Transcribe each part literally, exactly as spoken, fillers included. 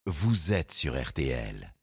Vous êtes sur R T L.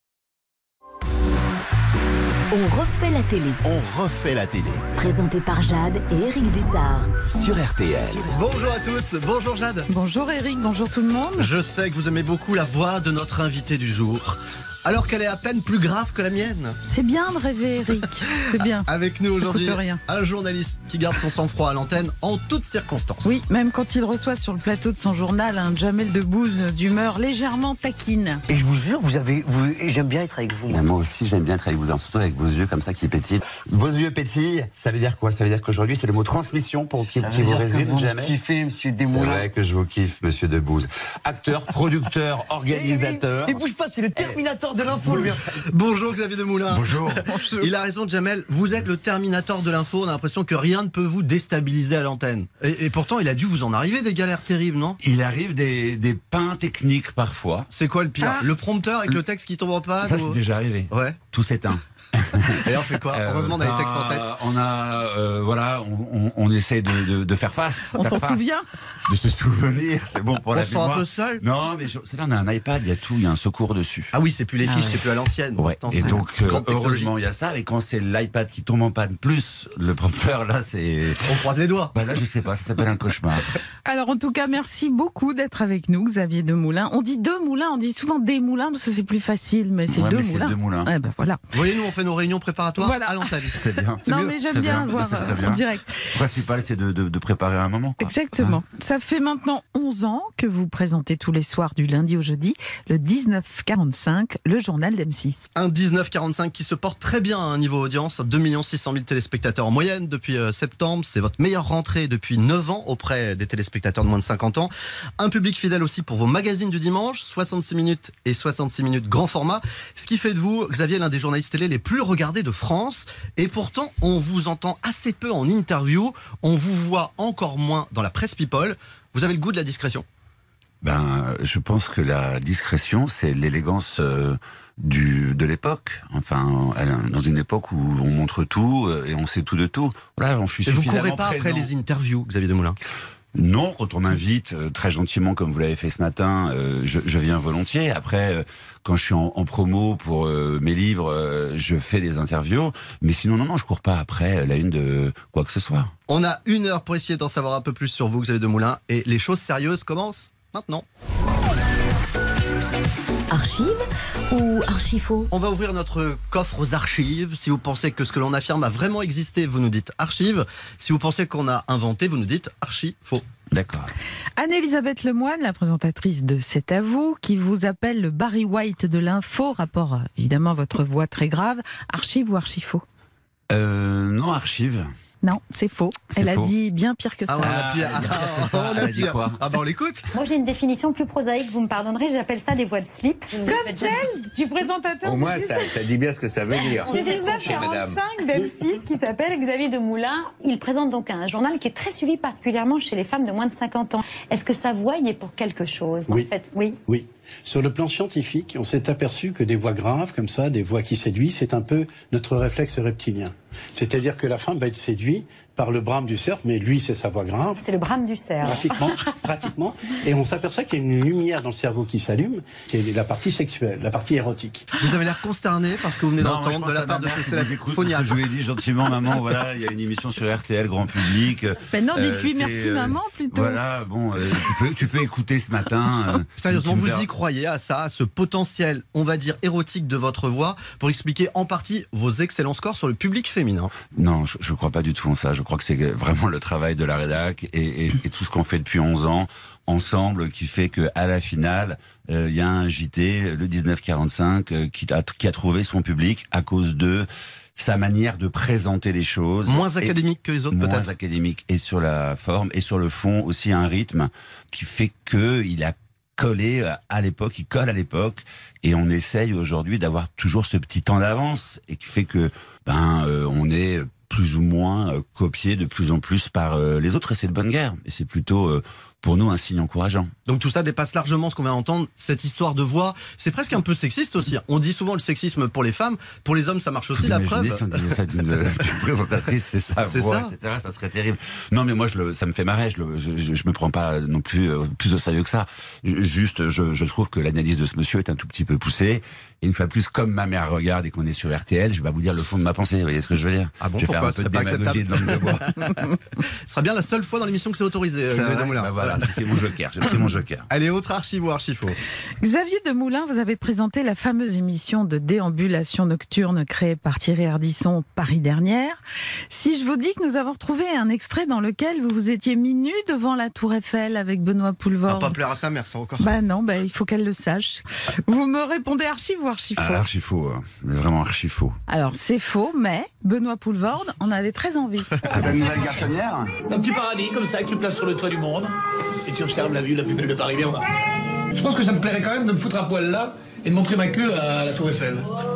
On refait la télé. On refait la télé. Présenté par Jade et Eric Dussard. Sur R T L. Bonjour à tous, bonjour Jade. Bonjour Eric, bonjour tout le monde. Je sais que vous aimez beaucoup la voix de notre invité du jour, alors qu'elle est à peine plus grave que la mienne. C'est bien de rêver Eric, c'est bien. Avec nous aujourd'hui, rien. un journaliste qui garde son sang-froid à l'antenne en toutes circonstances. Oui, même quand il reçoit sur le plateau de son journal un Jamel Debbouze d'humeur légèrement taquine. Et je vous jure, vous avez, vous, j'aime bien être avec vous. Mais moi aussi, j'aime bien être avec vous, surtout avec vos yeux comme ça qui pétillent. Vos yeux pétillent, ça veut dire quoi? Ça veut dire qu'aujourd'hui, c'est le mot transmission pour qui, qui vous résume, jamais. Vous kiffez, monsieur C'est Desmoulins. vrai que je vous kiffe, monsieur Debbouze. Acteur, producteur, organisateur. Et bouge pas, c'est le Terminator de l'info, lui. Bonjour Xavier Demoulin. Bonjour. Il a raison Jamel, vous êtes le Terminator de l'info, on a l'impression que rien ne peut vous déstabiliser à l'antenne. Et, et pourtant, il a dû vous en arriver des galères terribles, non? Il arrive des, des pains techniques parfois. C'est quoi le pire? Ah. Le prompteur avec le texte qui tombe en panne? Ça, ou... c'est déjà arrivé. Ouais. Tout s'éteint. Et on fait quoi? Heureusement, on a les textes en tête. On a, euh, voilà, on, on, on essaie de, de, de faire face. On faire s'en face, souvient. De se souvenir, c'est bon pour On la se sent un mémoire. peu seul? Non, mais je, c'est là, on a un iPad, il y a tout, il y a un secours dessus. Ah oui, c'est plus les Ah fiches, ouais. c'est plus à l'ancienne. Ouais. Attends, Et c'est donc, une euh, grande technologie. heureusement, il y a ça. Et quand c'est l'iPad qui tombe en panne, plus le prompteur, là, c'est. On croise les doigts. Bah là, je sais pas, ça s'appelle un cauchemar. Alors en tout cas, merci beaucoup d'être avec nous, Xavier Demoulin. On dit deux moulins, on dit souvent des moulins parce que c'est plus facile, mais c'est Ouais, deux mais c'est moulins. deux moulins. Ouais, ben voilà. Vous voyez, nous, on fait nos réunions préparatoires Voilà. à l'antenne. C'est bien. C'est Non mieux. mais j'aime C'est bien, bien, voir c'est très euh, bien. en direct. Le principal, c'est de, de, de préparer un moment. Quoi. Exactement. Ça fait maintenant onze ans que vous présentez tous les soirs du lundi au jeudi le dix-neuf quarante-cinq, le journal d'M six. Un dix-neuf quarante-cinq qui se porte très bien à un niveau audience, deux millions six cent mille téléspectateurs en moyenne depuis euh, septembre. C'est votre meilleure rentrée depuis neuf ans auprès des téléspectateurs de moins de cinquante ans. Un public fidèle aussi pour vos magazines du dimanche, soixante-six minutes et soixante-six minutes grand format. Ce qui fait de vous, Xavier, l'un des journalistes télé les plus regardés de France. Et pourtant, on vous entend assez peu en interview. On vous voit encore moins dans la presse people. Vous avez le goût de la discrétion? Ben, je pense que la discrétion, c'est l'élégance euh, du de l'époque. Enfin, elle, dans une époque où on montre tout euh, et on sait tout de tout. Voilà, je suis Et vous suffisamment courez pas après présent. les interviews, Xavier Demoulin? Non, quand on m'invite euh, très gentiment, comme vous l'avez fait ce matin, euh, je, je viens volontiers. Après, euh, quand je suis en, en promo pour euh, mes livres, euh, je fais des interviews. Mais sinon, non, non, je cours pas après la une de quoi que ce soit. On a une heure pour essayer d'en savoir un peu plus sur vous, Xavier Demoulin. Et les choses sérieuses commencent maintenant. Archive ou archifaux? On va ouvrir notre coffre aux archives. Si vous pensez que ce que l'on affirme a vraiment existé, vous nous dites archive. Si vous pensez qu'on a inventé, vous nous dites archi faux. D'accord. Anne-Elisabeth Lemoine, la présentatrice de C'est à vous, qui vous appelle le Barry White de l'info, rapport euh, évidemment à votre voix très grave. Archive ou archifaux? Euh, non, archive. Non, c'est faux. C'est Elle faux. a dit bien pire que ça. Ah, on a pire. Ah, Ah, ça, on elle a a dit pire. quoi? Ah bah on l'écoute. Moi, j'ai une définition plus prosaïque, vous me pardonnerez, j'appelle ça des voix de slip. Comme celle du présentateur Au moins, ça, ça dit bien ce que ça veut dire. du dix-neuf quarante-cinq d'M six qui s'appelle Xavier Demoulin. Il présente donc un journal qui est très suivi particulièrement chez les femmes de moins de cinquante ans. Est-ce que sa voix y est pour quelque chose? Oui. En fait, oui. Oui. Sur le plan scientifique, on s'est aperçu que des voix graves comme ça, des voix qui séduisent, c'est un peu notre réflexe reptilien. C'est-à-dire que la femme va être séduite par le brame du cerf, mais lui, c'est sa voix grave. C'est le brame du cerf. Pratiquement, pratiquement. Et on s'aperçoit qu'il y a une lumière dans le cerveau qui s'allume, qui est la partie sexuelle, la partie érotique. Vous avez l'air consterné parce que vous venez Non, moi, je d'entendre pense de la à part ma de mère qui Cécile nous écoute, Phoniat. Je lui ai dit gentiment, maman, voilà, il y a une émission sur R T L, grand public. Ben non, dites-lui Euh, merci c'est, euh, maman plutôt. Voilà, bon, euh, tu, peux, tu peux écouter ce matin. euh, Sérieusement, tu me vous verras. y croyez à ça, à ce potentiel, on va dire, érotique de votre voix pour expliquer en partie vos excellents scores sur le public féminin? Non, je, je crois pas du tout en ça. Je crois que c'est vraiment le travail de la rédac et, et, et tout ce qu'on fait depuis onze ans ensemble qui fait que à la finale, il euh, y a un J T, le dix-neuf quarante-cinq, euh, qui, a, qui a trouvé son public à cause de sa manière de présenter les choses. Moins Et- académique que les autres, moins peut-être? académique et sur la forme et sur le fond aussi un rythme qui fait que il a collé à l'époque, il colle à l'époque et on essaye aujourd'hui d'avoir toujours ce petit temps d'avance et qui fait que ben euh, on est plus ou moins euh, copié de plus en plus par euh, les autres et c'est de bonne guerre et c'est plutôt euh, pour nous un signe encourageant. Donc tout ça dépasse largement ce qu'on vient d'entendre, cette histoire de voix. C'est presque un peu sexiste aussi. On dit souvent le sexisme pour les femmes, pour les hommes ça marche aussi. Vous La imaginez preuve. si on disait ça d'une, d'une présentatrice, c'est ça, C'est voix, ça. et cetera. Ça serait terrible. Non, mais moi, je le, ça me fait marrer. Je, le, je, je, je me prends pas non plus euh, plus au sérieux que ça. Je, juste, je, je trouve que l'analyse de ce monsieur est un tout petit peu poussée. Et une fois de plus, comme ma mère regarde et qu'on est sur R T L, je vais vous dire le fond de ma pensée. Vous voyez ce que je veux dire? Ah bon, je vais pourquoi faire un peu c'est de pas démagogie de langue de bois. Ce sera bien la seule fois dans l'émission que c'est autorisé. euh, C'est Xavier vrai. Demoulin. Bah voilà, j'ai pris mon joker. J'ai pris mon joker. Allez, autre archive ou archifaux. Xavier Demoulin, vous avez présenté la fameuse émission de déambulation nocturne créée par Thierry Ardisson Paris dernière. Si je vous dis que nous avons retrouvé un extrait dans lequel vous vous étiez mis nu devant la Tour Eiffel avec Benoît Ça va Poulvord. pas plaire à sa mère, ça encore. Bah non, bah il faut qu'elle le sache. Vous me répondez archi ou archi faux? Ah, archi faux. hein. Vraiment archi faux. Alors c'est faux, mais Benoît Poulvord en avait très envie. C'est ta nouvelle garçonnière? Un petit paradis comme ça que tu places sur le toit du monde et tu observes la vue la plus belle de Paris. Viens voir. Je pense que ça me plairait quand même de me foutre à poil là et de montrer ma queue à la Tour Eiffel.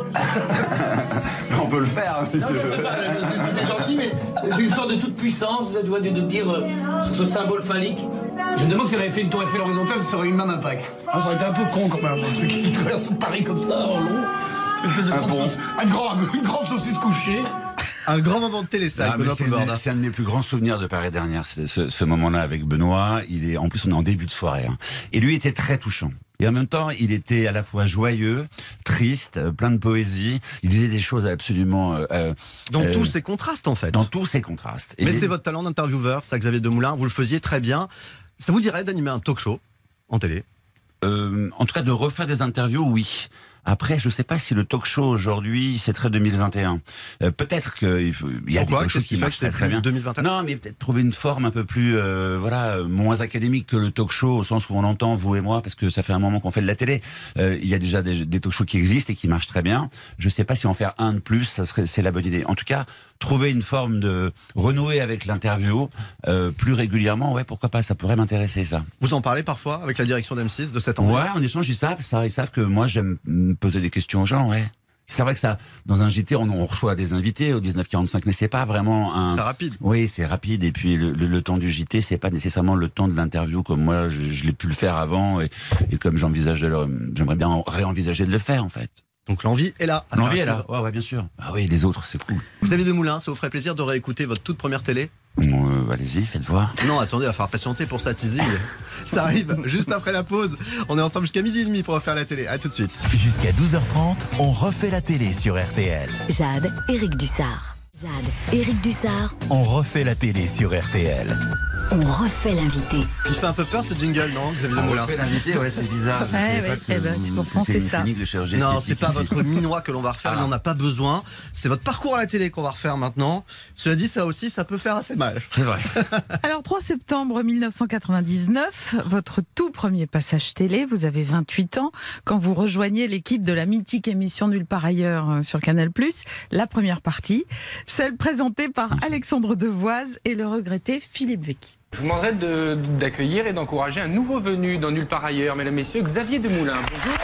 On peut le faire, hein, si Non, tu je veux. sais pas, je- c'est gentil, mais c'est une sorte de toute puissance de, de, de dire euh, sur ce symbole phallique. Je me demande si on avait fait une Tour Eiffel horizontale, ça aurait eu le même impact. Ah, ça aurait été un peu con quand même, un truc qui traverse tout Paris comme ça en long. Une espèce de Un grande pont. sauce- une, grande, une grande saucisse couchée. Un grand moment de télé, ça, Ah, avec mais Benoît c'est, Poulvord. un, c'est un de mes plus grands souvenirs de Paris dernière, c'est ce, ce moment-là avec Benoît. Il est, en plus, on est en début de soirée. Hein. Et lui était très touchant. Et en même temps, il était à la fois joyeux, triste, euh, plein de poésie. Il disait des choses absolument... Euh, euh, Dans euh, tous ces contrastes, en fait. Dans tous ces contrastes. Et Mais les- c'est votre talent d'intervieweur, ça, Xavier Demoulin. Vous le faisiez très bien. Ça vous dirait d'animer un talk show en télé? Euh, en tout cas, de refaire des interviews, oui. Après, je ne sais pas si le talk show aujourd'hui, c'est très deux mille vingt et un. Euh, peut-être qu'il faut, il y a Pourquoi? quelque chose Qu'est-ce qui qui fait marche que c'est très, très plus bien. deux mille vingt et un? Non, mais peut-être trouver une forme un peu plus, euh, voilà, moins académique que le talk show, au sens où on l'entend, vous et moi, parce que ça fait un moment qu'on fait de la télé. Euh, il y a déjà des, des talk shows qui existent et qui marchent très bien. Je ne sais pas si en faire un de plus, ça serait, c'est la bonne idée. En tout cas, trouver une forme de renouer avec l'interview euh, plus régulièrement, ouais, pourquoi pas, ça pourrait m'intéresser, ça. Vous en parlez parfois avec la direction d'M six de cette Ouais, envie? en échange, ils savent ça. Ils savent que moi, j'aime me poser des questions aux gens, ouais. C'est vrai que ça, dans un J T, on, on reçoit des invités au dix-neuf quarante-cinq, mais c'est pas vraiment un... C'est très rapide. Oui, c'est rapide. Et puis, le, le, le temps du J T, c'est pas nécessairement le temps de l'interview comme moi, je, je l'ai pu le faire avant et, et comme j'envisage de le, j'aimerais bien réenvisager de le faire, en fait. Donc l'envie est là. L'envie est là. Ouais, ouais, bien sûr. Ah oui, les autres, c'est cool. Xavier Demoulin, ça vous ferait plaisir de réécouter votre toute première télé? Bon, euh, allez-y, faites voir. Non, attendez, il va falloir patienter pour ça, teasing. Ça arrive juste après la pause. On est ensemble jusqu'à midi et demi pour refaire la télé. À tout de suite. Jusqu'à douze heures trente, on refait la télé sur R T L. Jade, Éric Dussard. Jade, Éric Dussard. On refait la télé sur R T L. On refait l'invité. Il fait un peu peur ce jingle, non, Xavier Demoulin? l'invité, ouais, c'est bizarre. Je Ouais, savais ouais, pas que eh ben, c'est pourtant, c'était c'est une ça. clinique de chirurgie Non, esthétique c'est pas ici. votre minois que l'on va refaire, Ah. il n'en a pas besoin. C'est votre parcours à la télé qu'on va refaire maintenant. Cela dit, ça aussi, ça peut faire assez mal. C'est vrai. Alors, trois septembre mille neuf cent quatre-vingt-dix-neuf, votre tout premier passage télé, vous avez vingt-huit ans, quand vous rejoignez l'équipe de la mythique émission Nulle part ailleurs euh, sur Canal plus, la première partie, celle présentée par Alexandre Devoise et le regretté Philippe Vecchi. Je vous demanderai de- d'accueillir et d'encourager un nouveau venu dans Nulle part ailleurs, mesdames, messieurs, Xavier Demoulin. Bonjour.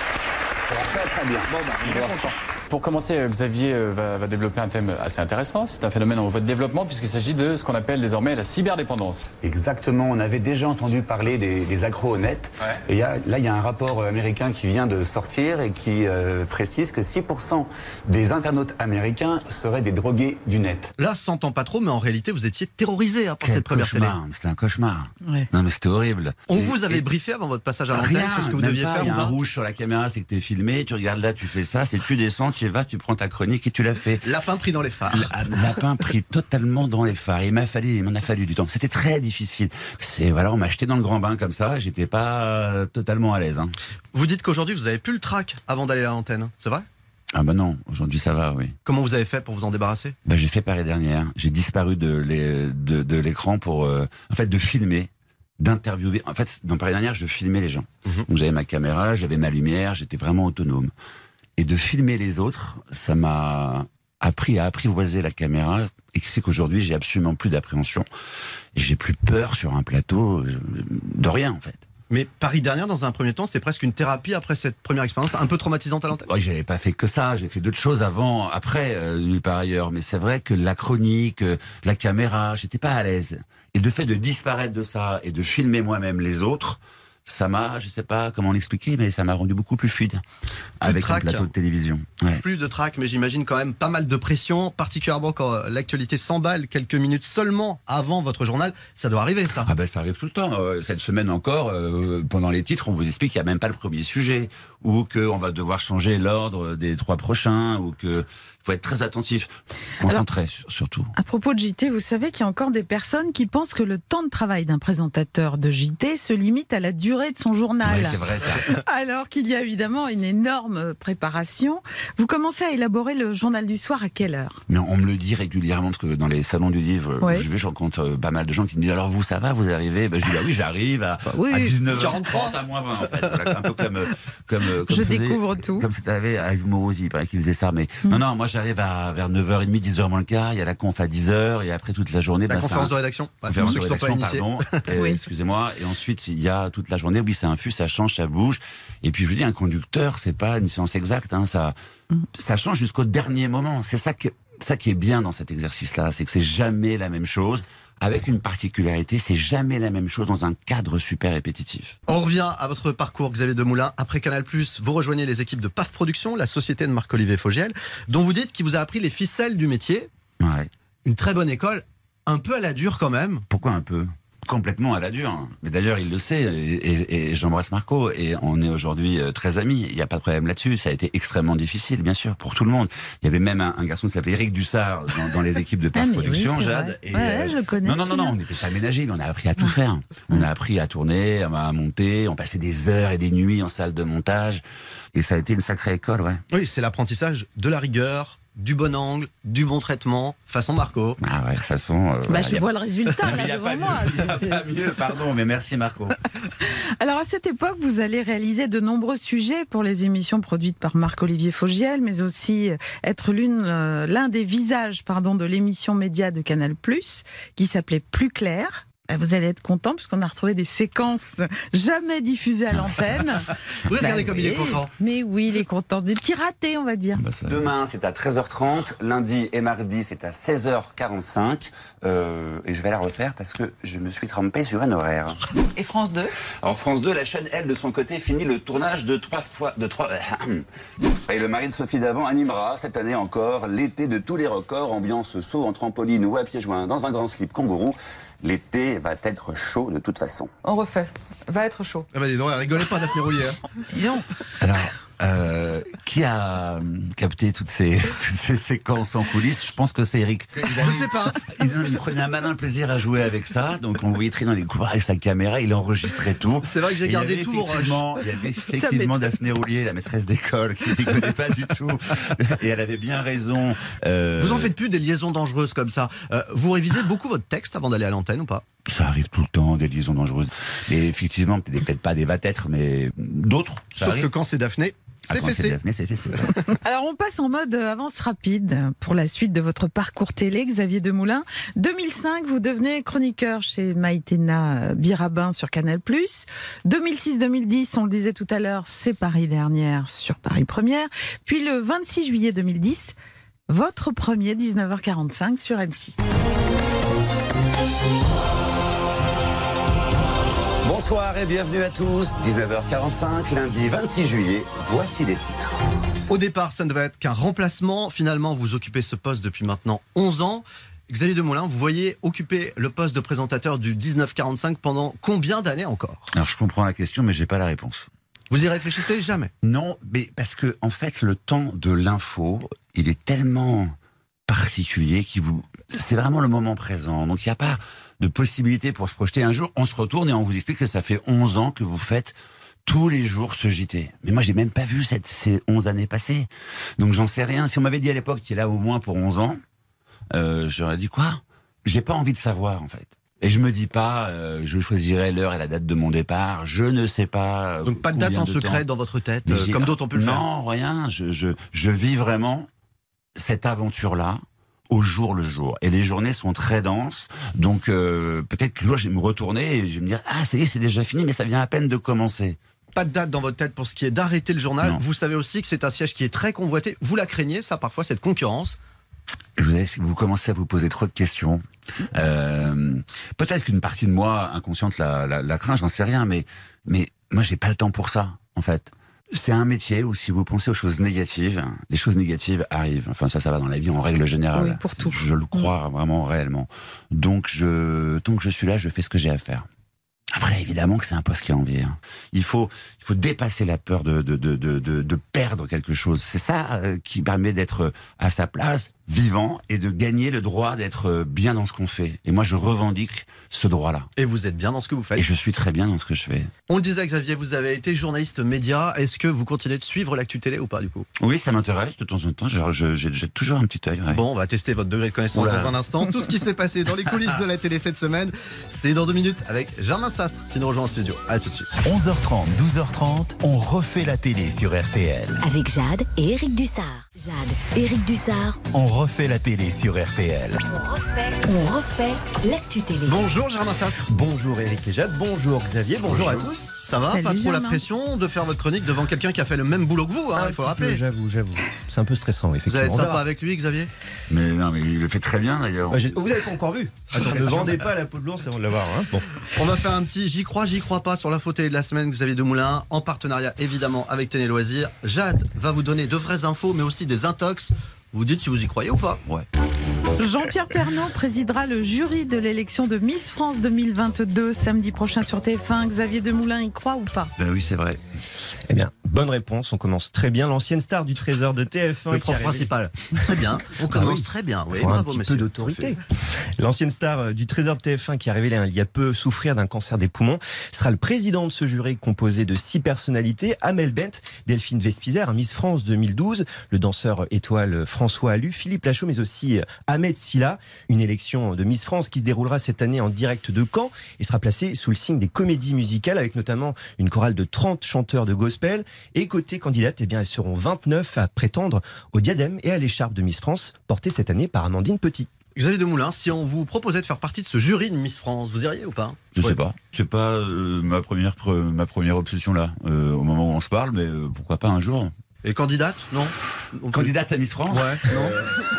Très très bien. Bon, bah, on est bien content. Pour commencer, euh, Xavier euh, va, va développer un thème assez intéressant. C'est un phénomène en voie de développement puisqu'il s'agit de ce qu'on appelle désormais la cyberdépendance. Exactement, on avait déjà entendu parler des, des accros au net. Ouais. Et y a- là, il y a un rapport américain qui vient de sortir et qui euh, précise que six pour cent des internautes américains seraient des drogués du net. Là, ça s'entend pas trop, mais en réalité, vous étiez terrorisé hein, pour Quel cette première télé. cauchemar. C'était un cauchemar. Ouais. Non, mais c'était horrible. On Et- vous avait et- briefé avant votre passage à l'antenne Rien, sur ce que vous même deviez pas, faire il y a ou un pas? rouge sur la caméra, c'est que t'es filmé, tu regardes là, tu fais ça, c'est tu descends, tu y vas, tu prends ta chronique et tu l'as fait. Lapin pris dans les phares. La- Lapin pris totalement dans les phares. Il m'a fallu, il m'en a fallu du temps. C'était très difficile. C'est voilà, on m'a jeté dans le grand bain comme ça. J'étais pas euh, totalement à l'aise. Hein. Vous dites qu'aujourd'hui, vous avez plus le trac avant d'aller à l'antenne, c'est vrai? Ah bah non, aujourd'hui ça va, oui. Comment vous avez fait pour vous en débarrasser? Bah j'ai fait Paris dernière. J'ai disparu de l'é- de, de l'écran pour, euh, en fait, de filmer, d'interviewer. En fait, dans Paris dernière, je filmais les gens. Mhm. Donc j'avais ma caméra, j'avais ma lumière, j'étais vraiment autonome. Et de filmer les autres, ça m'a appris à apprivoiser la caméra, et qui fait qu'aujourd'hui, j'ai absolument plus d'appréhension. Et j'ai plus peur sur un plateau euh, de rien, en fait. Mais Paris dernière, dans un premier temps, c'est presque une thérapie après cette première expérience un peu traumatisante à l'antenne. Oui, j'avais pas fait que ça. J'ai fait d'autres choses avant, après, euh, nulle part ailleurs. Mais c'est vrai que la chronique, euh, la caméra, j'étais pas à l'aise. Et le fait de disparaître de ça et de filmer moi-même les autres, ça m'a, je sais pas comment l'expliquer, mais ça m'a rendu beaucoup plus fluide avec un plateau de télévision. Ouais. Plus de trac, mais j'imagine quand même pas mal de pression, particulièrement quand l'actualité s'emballe quelques minutes seulement avant votre journal. Ça doit arriver, ça. Ah ben ça arrive tout le temps. Cette semaine encore, euh, pendant les titres, on vous explique qu'il n'y a même pas le premier sujet, ou qu'on va devoir changer l'ordre des trois prochains, ou que il faut être très attentif, concentré. Alors, surtout. À propos de J T, vous savez qu'il y a encore des personnes qui pensent que le temps de travail d'un présentateur de J T se limite à la durée de son journal. Oui, c'est vrai ça. Alors qu'il y a évidemment une énorme préparation. Vous commencez à élaborer le journal du soir à quelle heure? Mais on me le dit régulièrement, parce que dans les salons du livre, ouais. je vais, je rencontre pas mal de gens qui me disent alors vous, ça va, vous arrivez? Ben, je dis bah oui, j'arrive à, bah oui. à dix-neuf heures trente à moins vingt en fait. Voilà, un peu comme, comme, comme je faisait, découvre tout. Comme c'était avec Yves Morosi, il paraît qu'il faisait ça. Mais mm. non, non, moi j'arrive à vers neuf heures trente, dix heures moins le quart, il y a la conf à dix heures, et après toute la journée. La ben, conférence un, de rédaction. Conférence de rédaction, pardon. oui. Excusez-moi. Et ensuite, il y a toute la journée, oui, ça infuse, ça change, ça bouge. Et puis je vous dis, un conducteur, c'est pas une science exacte, hein, ça, mm. ça change jusqu'au dernier moment. C'est ça que, ça qui est bien dans cet exercice-là, c'est que c'est jamais la même chose. Avec une particularité, c'est jamais la même chose dans un cadre super répétitif. On revient à votre parcours, Xavier Demoulin. Après Canal+, vous rejoignez les équipes de P A F Productions, la société de Marc-Olivier Fogiel, dont vous dites qu'il vous a appris les ficelles du métier. Ouais. Une très bonne école, un peu à la dure quand même. Pourquoi un peu ? Complètement à la dure. Mais d'ailleurs, il le sait, et, et, et j'embrasse Marco, et on est aujourd'hui très amis. Il n'y a pas de problème là-dessus. Ça a été extrêmement difficile, bien sûr, pour tout le monde. Il y avait même un, un garçon qui s'appelait Eric Dussard dans, dans les équipes de P A F ah, Productions, oui, Jade. Et, ouais, euh, je le connais. Non, non, non, non, on n'était pas ménagés, on a appris à tout faire. On a appris à tourner, à monter, on passait des heures et des nuits en salle de montage, et ça a été une sacrée école, ouais. Oui, c'est l'apprentissage de la rigueur, du bon angle, du bon traitement, façon Marco. Ah ouais, façon... Euh, bah, voilà, je vois a... le résultat là devant moi. Il n'y a c'est... pas mieux, pardon, mais merci Marco. Alors à cette époque, vous allez réaliser de nombreux sujets pour les émissions produites par Marc-Olivier Fogiel, mais aussi être l'une, euh, l'un des visages pardon, de l'émission média de Canal+, qui s'appelait Plus Clair. Vous allez être content puisqu'on a retrouvé des séquences jamais diffusées à l'antenne. Oui, regardez bah, comme oui. il est content. Mais oui, il est content. Des petits ratés, on va dire. Bah, Demain, c'est à treize heures trente. Lundi et mardi, c'est à seize heures quarante-cinq. Euh, et je vais la refaire parce que je me suis trompé sur un horaire. Et France deux? En France deux, la chaîne, elle, de son côté, finit le tournage de trois fois... de trois. Et le mari de Sophie Davant animera, cette année encore, l'été de tous les records, ambiance saut en trampoline ou à pieds joints dans un grand slip kangourou. L'été va être chaud de toute façon. On refait. Va être chaud. Ah bah dis donc, rigolez pas Daphné Roulier. Non. Alors, euh, qui a capté toutes ces, toutes ces séquences en coulisses? Je pense que c'est Eric. Je ne sais pas. Il, il prenait un malin plaisir à jouer avec ça. Donc on voyait traîner dans les couloirs avec sa caméra. Il enregistrait tout. C'est vrai que j'ai gardé tout vos rushs. Il y avait effectivement Daphné Roulier, la maîtresse d'école, qui ne connaît pas du tout. Et elle avait bien raison. Euh... Vous en faites plus des liaisons dangereuses comme ça. Euh, vous révisez beaucoup votre texte avant d'aller à l'antenne ou pas? Ça arrive tout le temps, des liaisons dangereuses. Mais effectivement, peut-être pas des va-être, mais d'autres. Sauf arrive. que quand c'est Daphné, c'est ah, fessé. Daphné, c'est fessé. Alors on passe en mode avance rapide pour la suite de votre parcours télé, Xavier Demoulin. deux mille cinq, vous devenez chroniqueur chez Maïtena Birabin sur Canal+. deux mille six deux mille dix, on le disait tout à l'heure, c'est Paris dernière sur Paris première. Puis le vingt-six juillet deux mille dix, votre premier dix-neuf heures quarante-cinq sur M six. Bonsoir et bienvenue à tous. dix-neuf heures quarante-cinq, lundi vingt-six juillet. Voici les titres. Au départ, ça ne devait être qu'un remplacement. Finalement, vous occupez ce poste depuis maintenant onze ans. Xavier Demoulin, vous voyez occuper le poste de présentateur du dix-neuf quarante-cinq pendant combien d'années encore? Alors, je comprends la question, mais j'ai pas la réponse. Vous y réfléchissez jamais? Non, mais parce que, en fait, le temps de l'info, il est tellement particulier qu'il vous... C'est vraiment le moment présent. Donc, il n'y a pas de possibilité pour se projeter. Un jour, on se retourne et on vous explique que ça fait onze ans que vous faites tous les jours ce J T. Mais moi, j'ai même pas vu cette, ces onze années passées. Donc, j'en sais rien. Si on m'avait dit à l'époque qu'il est là au moins pour onze ans, euh, j'aurais dit quoi? J'ai pas envie de savoir, en fait. Et je me dis pas, euh, je choisirai l'heure et la date de mon départ. Je ne sais pas. Euh, Donc, pas de date en secret dans votre tête, euh, comme d'autres ont pu le non, faire? Non, rien. Je, je, je vis vraiment cette aventure-là au jour le jour. Et les journées sont très denses, donc euh, peut-être que je vais me retourner et je vais me dire ah ça y est, c'est déjà fini, mais ça vient à peine de commencer. Pas de date dans votre tête pour ce qui est d'arrêter le journal. Non. Vous savez aussi que c'est un siège qui est très convoité. Vous la craignez, ça, parfois, cette concurrence? Vous, avez, vous commencez à vous poser trop de questions. Euh, peut-être qu'une partie de moi inconsciente la, la, la craint, j'en sais rien, mais, mais moi, j'ai pas le temps pour ça, en fait. C'est un métier où si vous pensez aux choses négatives, les choses négatives arrivent. Enfin, ça, ça va dans la vie en règle générale. Oui, pour tout. Je le crois vraiment, réellement. Donc, je, tant que je suis là, je fais ce que j'ai à faire. Après, évidemment que c'est un poste qui est envié. Hein. Il faut, il faut dépasser la peur de, de, de, de, de, de perdre quelque chose. C'est ça euh, qui permet d'être à sa place, vivant, et de gagner le droit d'être bien dans ce qu'on fait. Et moi, je revendique ce droit-là. Et vous êtes bien dans ce que vous faites. Et je suis très bien dans ce que je fais. On le disait, Xavier, vous avez été journaliste média. Est-ce que vous continuez de suivre l'actu télé ou pas, du coup? Oui, ça m'intéresse de temps en temps. J'ai, j'ai, j'ai toujours un petit œil. Ouais. Bon, on va tester votre degré de connaissance Oula. dans un instant. Tout ce qui s'est passé dans les coulisses de la télé cette semaine, c'est dans deux minutes avec Germain Sastre qui nous rejoint en studio. À tout de suite. onze heures trente, douze heures trente, on refait la télé sur R T L. Avec Jade et Éric Dussard. Jade, Éric Dussard. On refait la télé sur R T L. On refait, on refait l'actu télé. Bonjour Germain Sastre. Bonjour Éric et Jade, bonjour Xavier, bonjour, bonjour à tous. Ça va? Salut, pas trop Germain. la pression de faire votre chronique devant quelqu'un qui a fait le même boulot que vous, hein, Un il faut petit rappeler. peu, J'avoue, j'avoue. C'est un peu stressant, Vous effectivement. allez être On sympa verra. avec lui, Xavier? Mais non, mais il le fait très bien d'ailleurs. Ouais, j'ai- vous n'avez pas encore vu. Attends, Ne vendez pas la peau de l'ours avant de l'avoir. Hein. Bon. On va faire un petit j'y crois, j'y crois pas sur la faute télé de la semaine, Xavier Demoulin, en partenariat évidemment avec Télé Loisirs. Jade va vous donner de vraies infos, mais aussi des intox. Vous dites si vous y croyez ou pas? Ouais. Jean-Pierre Pernaut présidera le jury de l'élection de Miss France deux mille vingt-deux samedi prochain sur T F un. Xavier Demoulin y croit ou pas? Ben oui, c'est vrai. Eh bien, bonne réponse. On commence très bien. L'ancienne star du Trésor de T F un. Le qui prof a révélé- principal. Très bien, on commence Ah oui. très bien. Oui, Faut un bravo petit monsieur. peu d'autorité. L'ancienne star euh, du Trésor de T F un qui a révélé hein, il y a peu souffrir d'un cancer des poumons sera le président de ce jury composé de six personnalités. Amel Bent, Delphine Vespizer, Miss France deux mille douze, le danseur étoile François Allu, Philippe Lachaud, mais aussi euh, Ahmed Silla. Une élection de Miss France qui se déroulera cette année en direct de Caen et sera placée sous le signe des comédies musicales avec notamment une chorale de trente chanteurs de gospel. Et côté candidate, eh bien, elles seront vingt-neuf à prétendre au diadème et à l'écharpe de Miss France portée cette année par Amandine Petit. Xavier Demoulin, si on vous proposait de faire partie de ce jury de Miss France, vous iriez ou pas? Je Ouais. sais pas. C'est pas euh, ma première pre- ma première obsession là euh, au moment où on se parle, mais euh, pourquoi pas un jour. Et candidate? Non. Non plus. Candidate à Miss France. Ouais. Non.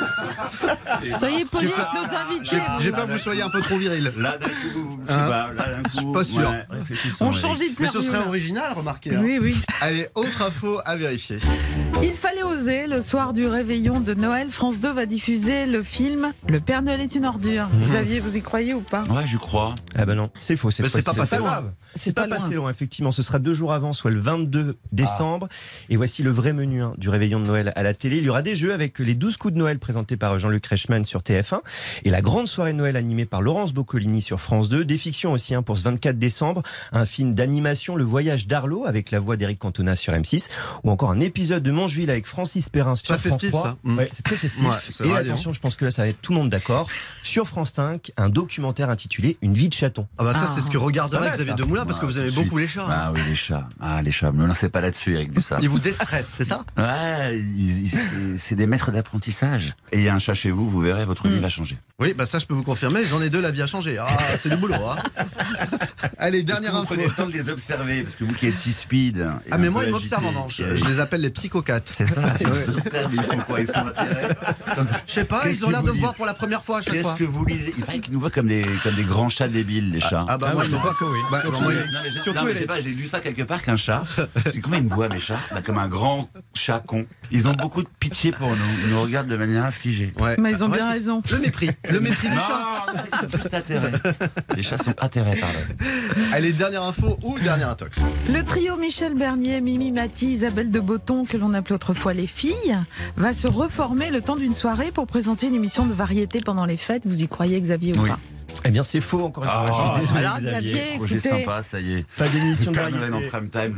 Soyez polis J'ai avec pas- nos invités. J'ai vous. j'ai peur que vous soyez un peu trop viril. Là d'un coup, je sais Hein pas. Là d'un coup. Je suis pas sûr. ouais, réfléchissons, On Eric. change Mais d'interview. ce serait là. original, remarquez. hein. Oui, oui. Allez, autre info à vérifier. Il fallait oser. Le soir du réveillon de Noël, France deux va diffuser le film Le Père Noël est une ordure. Xavier, vous y croyez ou pas? Ouais, je crois. Ah ben non, c'est faux. cette Mais c'est fois-ci. pas passé loin. grave. C'est C'est pas, pas loin. passé loin, effectivement. Ce sera deux jours avant, soit le vingt-deux décembre. Et voici le vrai menu hein, du réveillon de Noël à la télé. Il y aura des jeux avec les douze coups de Noël présentés par Jean-Luc Reichmann sur T F un et la grande soirée de Noël animée par Laurence Boccolini sur France deux. Des fictions aussi hein, pour ce vingt-quatre décembre. Un film d'animation, Le Voyage d'Arlo avec la voix d'Éric Cantona sur M six. Ou encore un épisode de Mangeville avec Francis Perrin sur Pas France festif, trois. ça. Mm. Ouais, c'est très festif. Ouais, c'est et vrai, attention, je pense que là, ça va être tout le monde d'accord. Sur France cinq, un documentaire intitulé Une vie de chaton. Ah bah ça, Ah. c'est ce que C'est regarderait pas mal, Xavier ça. Demoulin parce que Ah, vous aimez tout de beaucoup suite. les chats. Ah oui, les chats. Ah, les chats. Me lancez pas là-dessus, Eric Dussard. Ils vous déstressent, c'est ça? Ouais, ils- ils- c'est- c'est des maîtres d'apprentissage. Et il y a un chat chez vous, vous verrez, votre vie Mm. va changer. Oui, bah ça, je peux vous confirmer. J'en ai deux, la vie a changé. Ah, c'est du boulot. Hein. Allez, Est-ce que dernière vous info. prenez le temps de les observer, parce que vous qui êtes si speed. et Ah, mais un moi, peu ils m'observent en agité, revanche. euh, Je les appelle les psychocates. C'est ça, ils vous observent, ils sont quoi? Ils sont atterrés. Je sais pas, Qu'est-ce ils ont que l'air vous de me voir lisez pour la première fois à chaque Qu'est-ce fois. que vous lisez? Il paraît qu'ils nous voient comme des, comme des grands chats débiles, les chats. Ah bah Ah moi, ouais, ils me je voient crois que oui. Bah, Surtout alors, moi, les- Non, mais j'ai- Surtout non, mais les- je sais pas, j'ai lu ça quelque part qu'un chat. C'est comment ils me voient, mes chats? Bah, comme un grand chat con. Ils ont beaucoup de pitié pour nous. Ils nous regardent de manière affligée. Ouais. Mais ils ont Ouais, bien c'est- raison. Le mépris. Le mépris du Non, chat. non, ils sont juste atterrés. Les chats sont atterrés par là. Allez, dernière info ou dernière intox. Le trio Michel Bernier, Mimi Mati, Isabelle de Botton, que l'on appelait autrefois les filles, va se reformer le temps d'une soirée pour présenter une émission de variété pendant les fêtes. Vous y croyez, Xavier, ou Oui. pas? Eh bien, c'est faux, encore une fois. Oh, je suis désolé, alors, Xavier. Xavier, Projet écoutez, sympa, ça y est. Pas d'émission de Père Noël variété. en prime time.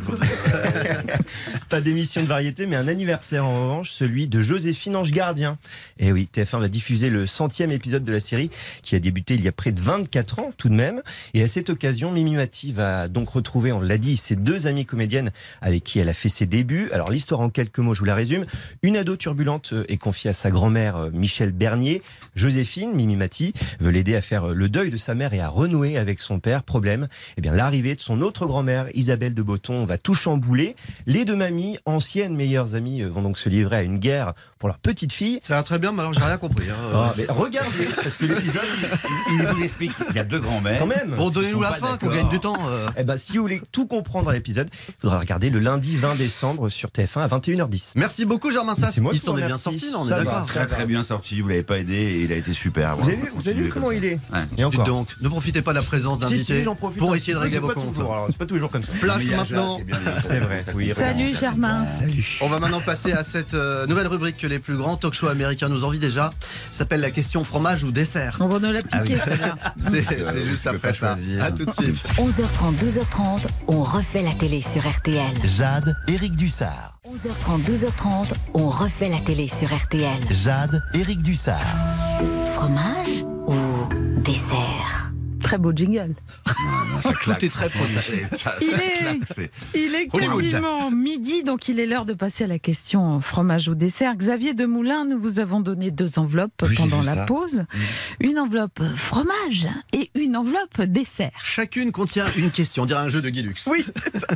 Pas d'émission de variété, mais un anniversaire en revanche, celui de Joséphine Ange Gardien. Et oui, T F un va diffuser le centième épisode de la série qui a débuté il y a près de vingt-quatre ans tout de même. Et à cette occasion, Mimi Mati va donc retrouver, on l'a dit, ses deux amies comédiennes avec qui elle a fait ses débuts. Alors l'histoire en quelques mots, je vous la résume. Une ado turbulente est confiée à sa grand-mère Michel Bernier. Joséphine, Mimi Mati, veut l'aider à faire le deuil de sa mère et à renouer avec son père. Problème, eh bien l'arrivée de son autre grand-mère, Isabelle de Botton, va tout chambouler. Les deux mamies, anciennes meilleures amies, vont donc se livrer à une guerre pour leur petite fille. Ça va très bien, mais alors j'ai rien compris. Hein. Oh, mais regardez, parce que l'épisode, il, il vous explique qu'il y a deux grands-mères. Quand même. Bon, donnez-nous la fin, qu'on gagne du temps. Euh. Eh ben, si vous voulez tout comprendre à l'épisode, il faudra regarder le lundi vingt décembre sur T F un à vingt et une heures dix. Merci beaucoup, Germain Sass. C'est moi Il qui s'en vous est bien remercie. sorti, non, on est Ça va. d'accord. Très très bien sorti, vous l'avez pas aidé et il a été super. Vous avez vu, vous avez vu comment il est Ouais. Et Dites encore. donc, ne profitez pas de la présence Si, d'invités si, j'en profite pour un essayer de petit régler peu, vos c'est pas comptes. toujours, alors, c'est pas toujours comme ça. Place Mais il y a Jacques maintenant. qui est bien bien. C'est vrai, Ça oui. fait- Salut Germain. Salut. On va maintenant passer à cette euh, nouvelle rubrique que les plus grands talk shows américains nous envient déjà. Ça s'appelle la question fromage ou dessert. On va nous la Ah piquer, celle-là. C'est Euh, c'est juste je peux après pas ça. choisir. À tout de suite. onze heures trente, douze heures trente, on refait la télé sur R T L. Jade, Éric Dussard. onze heures trente, douze heures trente, on refait la télé sur R T L. Jade, Éric Dussard. Fromage ou dessert? Très beau jingle. Ça Tout est très franchement, posé. ça- ça Il est- claque, c'est- Il est Hollywood. quasiment midi, donc il est l'heure de passer à la question fromage ou dessert. Xavier Demoulin, nous vous avons donné deux enveloppes Oui, j'ai pendant vu la ça. pause. Une enveloppe fromage et une enveloppe dessert. Chacune contient une question, on dirait un jeu de Guilux. Oui,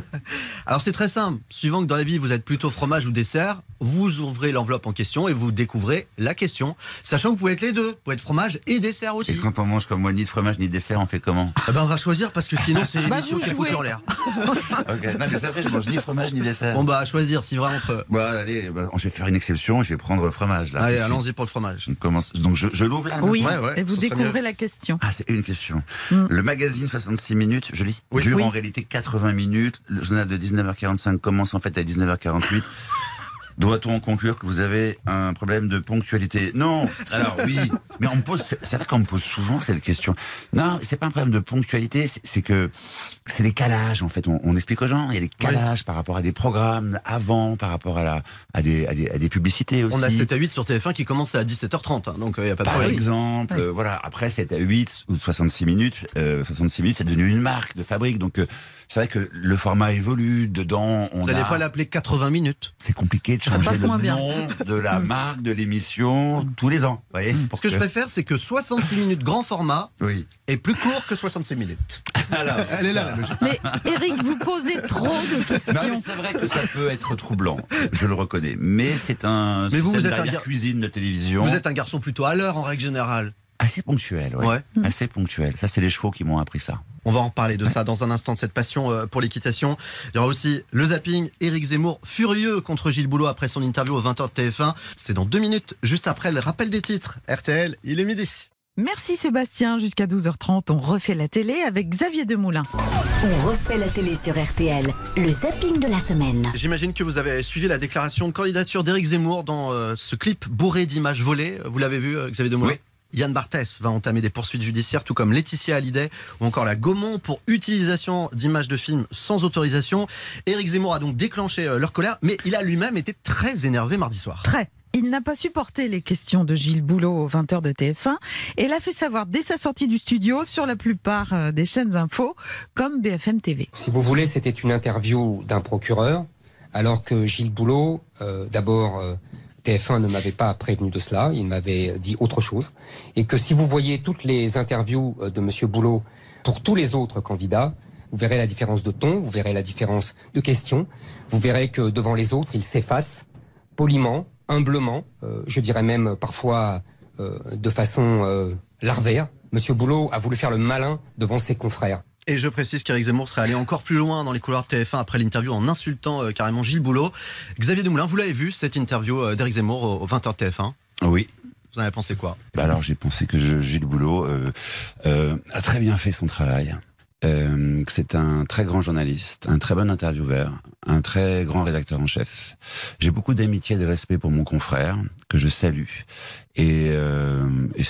Alors c'est très simple. Suivant que dans la vie vous êtes plutôt fromage ou dessert, vous ouvrez l'enveloppe en question et vous découvrez la question. Sachant que vous pouvez être les deux. Vous pouvez être fromage et dessert aussi. Et quand on mange comme moi, ni de fromage ni de dessert, on fait comment? Eh ben, on va choisir parce que sinon c'est Bah, l'émission vous qui est jouez. foutue en l'air. Ok. Non mais c'est vrai, je mange ni fromage ni dessert. Bon bah à choisir si vraiment entre. Bon, allez, bah, je vais faire une exception, je vais prendre fromage là. Allez, tout de suite. allons-y pour le fromage. On commence. Donc je, je l'ouvre là. oui. Ouais, ouais, et vous ce serait découvrez mieux. la question. Ah, c'est une question. Mm. Le magazine soixante-six minutes, je lis, Oui. dure Oui. en réalité quatre-vingts minutes. Le journal de dix-neuf heures quarante-cinq commence en fait à dix-neuf heures quarante-huit. Doit-on en conclure que vous avez un problème de ponctualité? Non. Alors oui, mais on me pose, c'est c'est vrai qu'on me pose souvent cette question. Non, c'est pas un problème de ponctualité, c'est c'est que c'est les calages en fait. On, on explique aux gens, il y a des calages par rapport à des programmes avant, par rapport à la à des à des, à des publicités aussi. On a sept à huit sur T F un qui commence à dix-sept heures trente, hein, donc il n'y a pas de Par problème. exemple, Oui. euh, voilà. Après, sept à huit ou soixante-six minutes, euh, soixante-six minutes, c'est devenu une marque de fabrique. Donc, euh, c'est vrai que le format évolue. Dedans, on Vous a. n'allez pas l'appeler quatre-vingts minutes. C'est compliqué de Ça changer passe le moins bien. nom de la Mm. marque de l'émission tous les ans. Vous voyez Ce que je préfère, c'est que soixante-six minutes grand format Oui. est plus court que soixante-six minutes. Alors, Elle est là la logique. Mais Eric, vous posez trop de non, questions. mais c'est vrai que ça peut être troublant. Je le reconnais. Mais c'est un Mais vous, système vous êtes un derrière gars- cuisine de télévision. Vous êtes un garçon plutôt à l'heure en règle générale. Assez ponctuel, ouais. Ouais. Assez ponctuel. Ça, c'est les chevaux qui m'ont appris ça. On va en reparler de ça dans un instant, de cette passion euh, pour l'équitation. Il y aura aussi le zapping, Éric Zemmour furieux contre Gilles Boulot après son interview aux vingt heures de T F un. C'est dans deux minutes, juste après le rappel des titres. R T L, il est midi. Merci Sébastien. Jusqu'à douze heures trente, on refait la télé avec Xavier Demoulin. On refait la télé sur R T L. Le zapping de la semaine. J'imagine que vous avez suivi la déclaration de candidature d'Éric Zemmour dans euh, ce clip bourré d'images volées. Vous l'avez vu, euh, Xavier Demoulin? Oui. Yann Barthès va entamer des poursuites judiciaires, tout comme Laetitia Hallyday ou encore la Gaumont pour utilisation d'images de films sans autorisation. Éric Zemmour a donc déclenché euh, leur colère, mais il a lui-même été très énervé mardi soir. Très. Il n'a pas supporté les questions de Gilles Boulot aux vingt heures de T F un et l'a fait savoir dès sa sortie du studio sur la plupart euh, des chaînes info, comme B F M T V. Si vous voulez, c'était une interview d'un procureur, alors que Gilles Boulot, euh, d'abord, euh, T F un ne m'avait pas prévenu de cela, il m'avait dit autre chose, et que si vous voyez toutes les interviews de Monsieur Boulot pour tous les autres candidats, vous verrez la différence de ton, vous verrez la différence de questions, vous verrez que devant les autres, il s'efface poliment, humblement, euh, je dirais même parfois euh, de façon euh, larvaire. Monsieur Boulot a voulu faire le malin devant ses confrères. Et je précise qu'Éric Zemmour serait allé encore plus loin dans les couloirs de T F un après l'interview en insultant euh, carrément Gilles Boulot. Xavier Demoulin, vous l'avez vu, cette interview euh, d'Éric Zemmour aux vingt heures de T F un? Oui. Vous en avez pensé quoi? Bah alors j'ai pensé que je- Gilles Boulot euh, euh, a très bien fait son travail. Euh, que c'est un très grand journaliste, un très bon intervieweur, un très grand rédacteur en chef. J'ai beaucoup d'amitié et de respect pour mon confrère, que je salue. Et, euh, et c'est tout.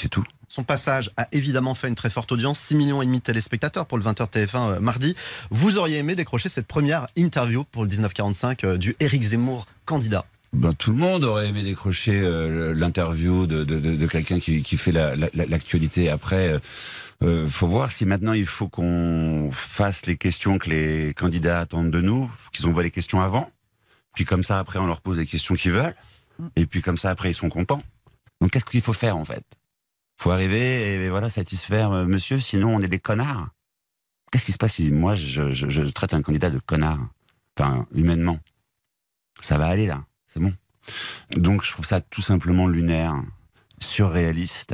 Son passage a évidemment fait une très forte audience, six millions et demi de téléspectateurs pour le vingt heures T F un euh, mardi. Vous auriez aimé décrocher cette première interview pour le dix-neuf quarante-cinq euh, du Éric Zemmour candidat? Ben, tout le monde aurait aimé décrocher euh, l'interview de, de, de, de quelqu'un qui, qui fait la, la, l'actualité. Après, euh, faut voir si maintenant il faut qu'on fasse les questions que les candidats attendent de nous, qu'ils envoient les questions avant, puis comme ça après on leur pose les questions qu'ils veulent, et puis comme ça après ils sont contents. Donc qu'est-ce qu'il faut faire en fait? Faut arriver et voilà satisfaire euh, monsieur, sinon on est des connards. Qu'est-ce qui se passe si moi je, je, je traite un candidat de connard? Enfin, humainement. Ça va aller là. C'est bon. Donc je trouve ça tout simplement lunaire, surréaliste.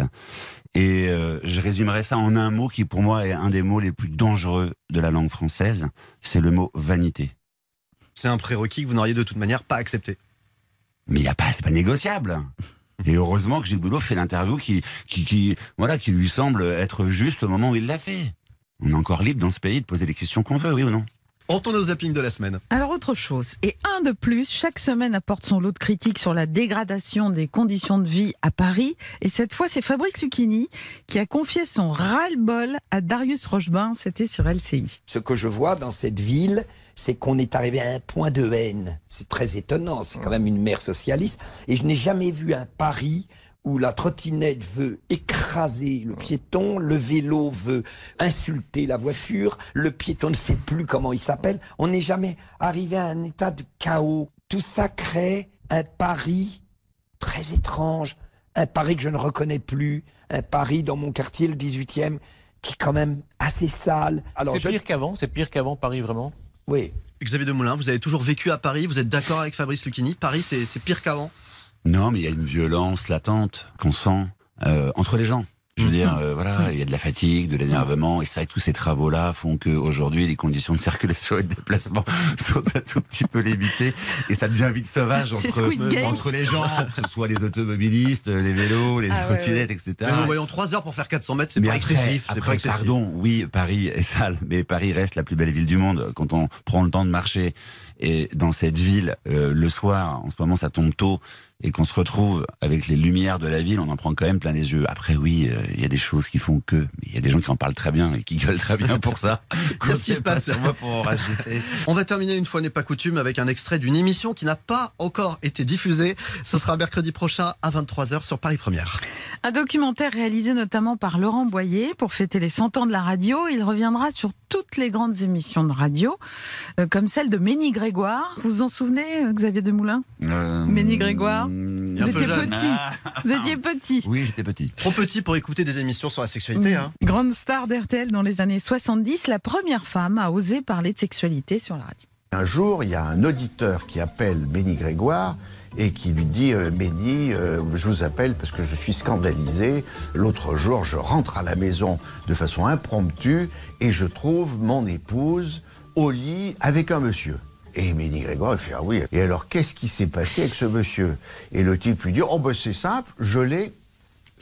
Et euh, je résumerai ça en un mot qui pour moi est un des mots les plus dangereux de la langue française. C'est le mot vanité. C'est un prérequis que vous n'auriez de toute manière pas accepté. Mais il y a pas, c'est pas négociable. Et heureusement que Gilles Boulot fait l'interview qui, qui, qui, voilà, qui lui semble être juste au moment où il l'a fait. On est encore libre dans ce pays de poser les questions qu'on veut, oui ou non? On tourne au zapping de la semaine. Alors autre chose, et un de plus, chaque semaine apporte son lot de critiques sur la dégradation des conditions de vie à Paris. Et cette fois, c'est Fabrice Lucchini qui a confié son ras-le-bol à Darius Rochebin, c'était sur L C I. Ce que je vois dans cette ville, c'est qu'on est arrivé à un point de haine. C'est très étonnant, c'est quand même une mère socialiste. Et je n'ai jamais vu un Paris où la trottinette veut écraser le piéton, le vélo veut insulter la voiture, le piéton ne sait plus comment il s'appelle. On n'est jamais arrivé à un état de chaos. Tout ça crée un Paris très étrange, un Paris que je ne reconnais plus, un Paris dans mon quartier, le dix-huitième, qui est quand même assez sale. C'est je... pire qu'avant, c'est pire qu'avant Paris vraiment? Oui. Xavier Demoulin, vous avez toujours vécu à Paris, vous êtes d'accord avec Fabrice Lucchini? Paris, c'est, c'est pire qu'avant? Non, mais il y a une violence latente qu'on sent euh, entre les gens. Je veux dire, euh, voilà, il y a de la fatigue, de l'énervement, et c'est vrai que tous ces travaux-là font qu'aujourd'hui, les conditions de circulation et de déplacement sont un tout petit peu limitées, et ça devient vite sauvage entre, entre les gens, que ce soit les automobilistes, les vélos, les ah, trottinettes, ouais, et cetera. Mais nous voyons trois heures pour faire quatre cents mètres, c'est mais pas après, excessif. Après, c'est pas excessif. Pardon, oui, Paris est sale, mais Paris reste la plus belle ville du monde. Quand on prend le temps de marcher, et dans cette ville, euh, le soir, en ce moment, ça tombe tôt, et qu'on se retrouve avec les lumières de la ville, on en prend quand même plein les yeux. Après, oui, il euh, y a des choses qui font que, mais il y a des gens qui en parlent très bien et qui gueulent très bien pour ça. Qu'est-ce qui se passe sur moi pour en rajouter? On va terminer une fois n'est pas coutume avec un extrait d'une émission qui n'a pas encore été diffusée. Ce sera mercredi prochain à vingt-trois heures sur Paris Première. Un documentaire réalisé notamment par Laurent Boyer pour fêter les cent ans de la radio. Il reviendra sur toutes les grandes émissions de radio, euh, comme celle de Ménie Grégoire. Vous vous en souvenez, Xavier Demoulin? euh, Ménie Grégoire. Vous étiez petit. Ah. Vous étiez petit. Oui, j'étais petit. Trop petit pour écouter des émissions sur la sexualité. Mmh. Hein. Grande star d'R T L dans les années soixante-dix, la première femme à oser parler de sexualité sur la radio. Un jour, il y a un auditeur qui appelle Ménie Grégoire et qui lui dit euh, « Ménie, euh, je vous appelle parce que je suis scandalisé. L'autre jour, je rentre à la maison de façon impromptue et je trouve mon épouse au lit avec un monsieur. » Et Ménie Grégoire, il fait « Ah oui, et alors qu'est-ce qui s'est passé avec ce monsieur ?» Et le type lui dit « Oh ben c'est simple, je l'ai sodomisé. »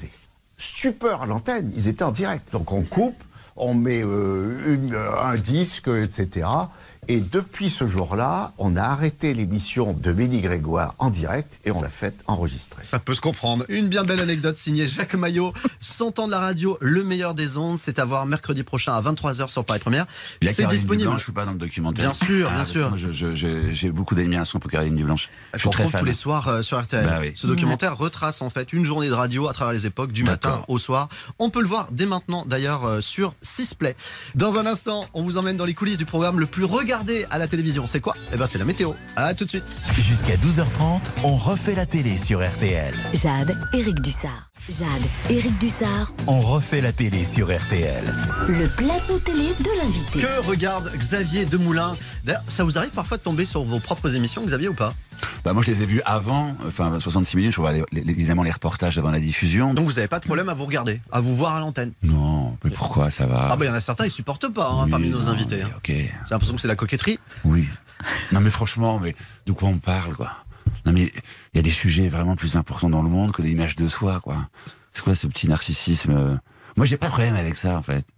Stupeur à l'antenne, ils étaient en direct. Donc on coupe, on met euh, une, un disque, et cetera. Et depuis ce jour-là, on a arrêté l'émission de Ménie Grégoire en direct et on l'a faite enregistrer. Ça peut se comprendre. Une bien belle anecdote signée Jacques Maillot. cent ans de la radio, le meilleur des ondes. C'est à voir mercredi prochain à vingt-trois heures sur Paris Première. C'est disponible. Bien je suis pas dans le documentaire. Bien sûr, ah, bien sûr. Moi, je, je, je, j'ai beaucoup d'admiration pour Caroline Dublanche. Je suis très fan. Tous les soirs euh, sur R T L. Bah oui. Ce documentaire mmh. retrace en fait une journée de radio à travers les époques, du matin au soir. On peut le voir dès maintenant d'ailleurs euh, sur Sisplay. Dans un instant, on vous emmène dans les coulisses du programme le plus regardé à la télévision. C'est quoi? Eh ben c'est la météo. À tout de suite. Jusqu'à douze heures trente, on refait la télé sur R T L. Jade, Éric Dussard. Jade, Éric Dussard. On refait la télé sur R T L. Le plateau télé de l'invité. Que regarde Xavier Demoulin? D'ailleurs, ça vous arrive parfois de tomber sur vos propres émissions, Xavier, ou pas? Bah moi je les ai vus avant, enfin soixante-six minutes, je vois les, les, évidemment les reportages avant la diffusion. Donc vous n'avez pas de problème à vous regarder, à vous voir à l'antenne? Non, mais pourquoi, ça va? Ah bah il y en a certains, ils supportent pas hein, oui, parmi nos non, invités. Hein. Ok. J'ai l'impression que c'est la coquetterie. Oui. Non mais franchement, mais de quoi on parle quoi? Non mais il y a des sujets vraiment plus importants dans le monde que l'image de soi quoi. C'est quoi ce petit narcissisme? Moi j'ai pas de problème avec ça en fait.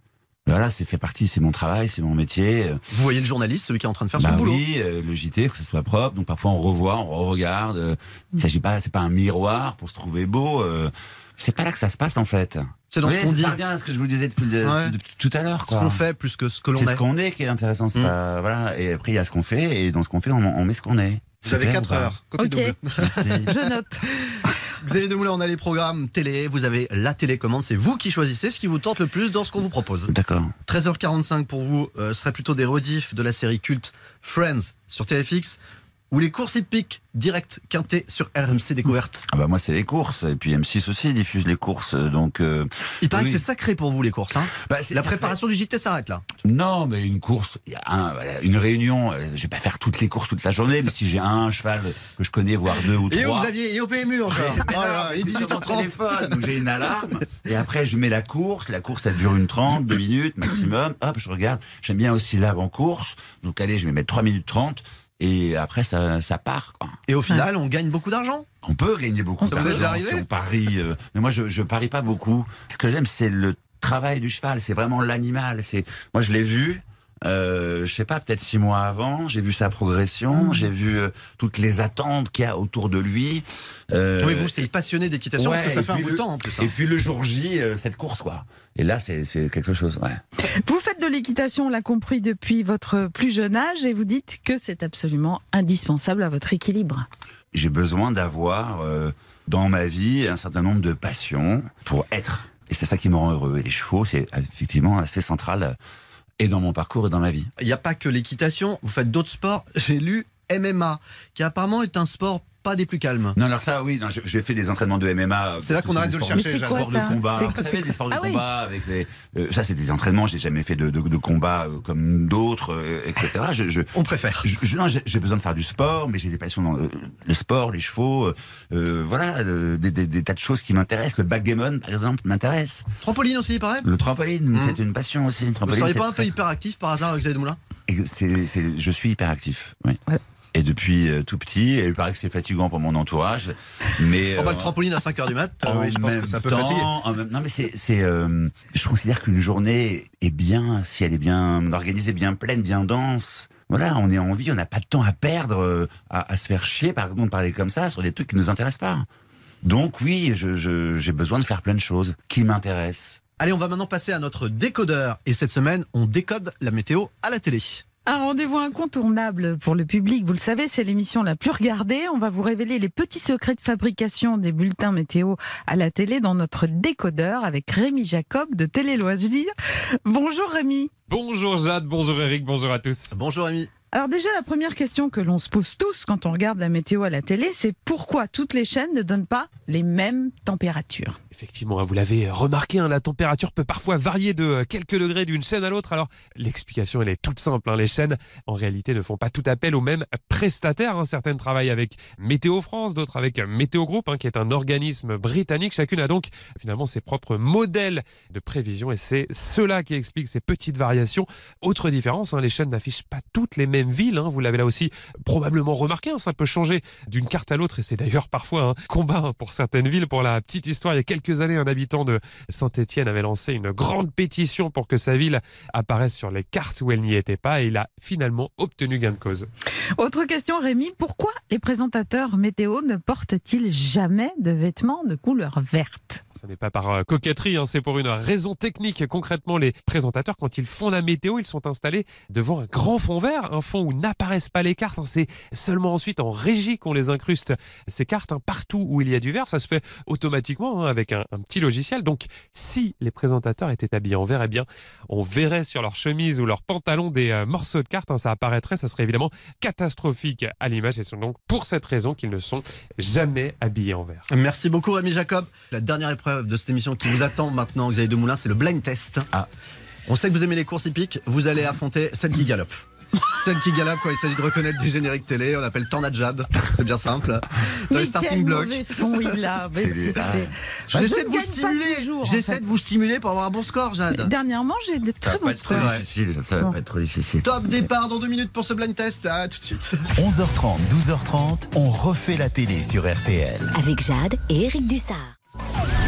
Voilà, c'est fait partie, c'est mon travail, c'est mon métier. Vous voyez le journaliste, celui qui est en train de faire bah son boulot. Oui, euh, le J T, que ce soit propre. Donc parfois on revoit, on regarde. Euh, il s'agit pas, c'est pas un miroir pour se trouver beau. Euh, c'est pas là que ça se passe en fait. C'est dans oui, ce qu'on dit. Ça revient à ce que je vous disais depuis, le, ouais. depuis tout à l'heure. Ce qu'on fait plus que ce que l'on est. C'est ce qu'on est qui est intéressant. C'est mmh. pas, voilà. Et après il y a ce qu'on fait et dans ce qu'on fait on, on met ce qu'on est. Vous avez quatre heures. Copie okay. double. Merci. Je note. Xavier Demoulin, on a les programmes télé, vous avez la télécommande, c'est vous qui choisissez ce qui vous tente le plus dans ce qu'on vous propose. D'accord. treize heures quarante-cinq pour vous euh, serait plutôt des rediffs de la série culte Friends sur T F X ou les courses hippiques direct quinté sur R M C Découverte. Ah bah moi c'est les courses et puis M six aussi diffuse les courses donc. Euh, Il paraît oui. que c'est sacré pour vous les courses. Hein bah, la préparation du J T s'arrête là. Non mais une course, y a un, une réunion, euh, je vais pas faire toutes les courses toute la journée, mais si j'ai un cheval que je connais voire deux ou trois. Et au Xavier, et au P M U encore. Oh là, il est dix-huit heures trente. Donc j'ai une alarme et après je mets la course. La course elle dure une trente, deux minutes maximum. Hop je regarde. J'aime bien aussi l'avant-course. Donc allez je vais mettre trois minutes trente. Et après, ça, ça part. Quoi. Et au final, ouais. on gagne beaucoup d'argent. On peut gagner beaucoup ça d'argent. Vous êtes déjà arrivé si on parie. Euh, mais moi, je, je parie pas beaucoup. Ce que j'aime, c'est le travail du cheval. C'est vraiment l'animal. C'est moi, je l'ai vu. Euh, je sais pas, peut-être six mois avant, j'ai vu sa progression, mmh. j'ai vu euh, toutes les attentes qu'il y a autour de lui. Euh, oui, vous, c'est passionné d'équitation ouais, parce que ça fait un bout de temps en plus. Hein. Et puis le jour J, euh, cette course, quoi. Et là, c'est, c'est quelque chose, ouais. Vous faites de l'équitation, on l'a compris, depuis votre plus jeune âge, et vous dites que c'est absolument indispensable à votre équilibre. J'ai besoin d'avoir euh, dans ma vie un certain nombre de passions pour être. Et c'est ça qui me rend heureux. Et les chevaux, c'est effectivement assez central. Et dans mon parcours et dans ma vie. Il n'y a pas que l'équitation, vous faites d'autres sports. J'ai lu M M A, qui apparemment est un sport pas des plus calmes. Non, alors ça, oui, non, j'ai fait des entraînements de M M A. C'est là qu'on arrête de le chercher. Des sports de combat. Vous savez, des sports de combat avec les. Euh, ça, c'est des entraînements. J'ai jamais fait de, de, de combat euh, comme d'autres, euh, et cetera. Je, je, On préfère. Je, je, non, j'ai besoin de faire du sport, mais j'ai des passions dans euh, le sport, les chevaux, euh, voilà, euh, des, des, des tas de choses qui m'intéressent. Le backgammon, par exemple, m'intéresse. Trampoline aussi, il paraît. Le trampoline, mmh. c'est une passion aussi. Une trampoline, vous ne seriez pas un très... peu hyperactif par hasard avec Xavier Demoulin? c'est, c'est, Je suis hyperactif, oui. Ouais. Et depuis euh, tout petit, et il paraît que c'est fatigant pour mon entourage. Mais oh bah, le trampoline à cinq heures du mat, euh, oui, je pense que ça peut fatiguer. Même, non mais c'est, c'est euh, je considère qu'une journée est bien si elle est bien organisée, bien pleine, bien dense. Voilà, on est en vie, on n'a pas de temps à perdre, euh, à, à se faire chier, pardon de parler comme ça, sur des trucs qui nous intéressent pas. Donc oui, je, je, j'ai besoin de faire plein de choses qui m'intéressent. Allez, on va maintenant passer à notre décodeur. Et cette semaine, on décode la météo à la télé. Un rendez-vous incontournable pour le public, vous le savez, c'est l'émission la plus regardée. On va vous révéler les petits secrets de fabrication des bulletins météo à la télé dans notre décodeur avec Rémi Jacob de Télé Loisirs. Bonjour Rémi. Bonjour Jade, bonjour Eric, bonjour à tous. Bonjour Rémi. Alors déjà, la première question que l'on se pose tous quand on regarde la météo à la télé, c'est pourquoi toutes les chaînes ne donnent pas les mêmes températures? Effectivement, vous l'avez remarqué, hein, la température peut parfois varier de quelques degrés d'une chaîne à l'autre. Alors, l'explication, elle est toute simple. Hein. Les chaînes, en réalité, ne font pas tout appel aux mêmes prestataires. Hein. Certaines travaillent avec Météo France, d'autres avec Météo Group, hein, qui est un organisme britannique. Chacune a donc, finalement, ses propres modèles de prévision. Et c'est cela qui explique ces petites variations. Autre différence, hein, les chaînes n'affichent pas toutes les mêmes villes. Hein. Vous l'avez là aussi probablement remarqué. Hein. Ça peut changer d'une carte à l'autre. Et c'est d'ailleurs parfois un combat hein, pour certaines villes. Pour la petite histoire, il y a quelques années, un habitant de Saint-Étienne avait lancé une grande pétition pour que sa ville apparaisse sur les cartes où elle n'y était pas et il a finalement obtenu gain de cause. Autre question Rémi, pourquoi les présentateurs météo ne portent-ils jamais de vêtements de couleur verte? Ce n'est pas par coquetterie, hein, c'est pour une raison technique. Concrètement, les présentateurs, quand ils font la météo, ils sont installés devant un grand fond vert, un fond où n'apparaissent pas les cartes. Hein. C'est seulement ensuite en régie qu'on les incruste, ces cartes, hein, partout où il y a du vert. Ça se fait automatiquement hein, avec un, un petit logiciel. Donc, si les présentateurs étaient habillés en vert, eh bien, on verrait sur leur chemise ou leur pantalon des euh, morceaux de cartes. Hein, ça apparaîtrait, ça serait évidemment catastrophique à l'image. Et c'est donc pour cette raison qu'ils ne sont jamais habillés en vert. Merci beaucoup Rémi Jacob. La dernière épreuve de cette émission qui vous attend maintenant, Xavier Demoulin, c'est le blind test. Ah. On sait que vous aimez les courses hippiques, vous allez affronter celle qui galope. Celle qui galope, quoi. Il s'agit de reconnaître des génériques télé, on appelle Tornade Jade, c'est bien simple. Dans les starting blocks. Fond il a. C'est des... c'est... Bah, j'essaie de vous stimuler, jours, j'essaie en fait. de vous stimuler pour avoir un bon score, Jade. Dernièrement, j'ai des très bons scores. Ça va pas être trop difficile, ça va bon. pas être trop difficile. Top départ dans deux minutes pour ce blind test, à tout de suite. onze heures trente, douze heures trente, on refait la télé sur R T L. Avec Jade et Eric Dussard.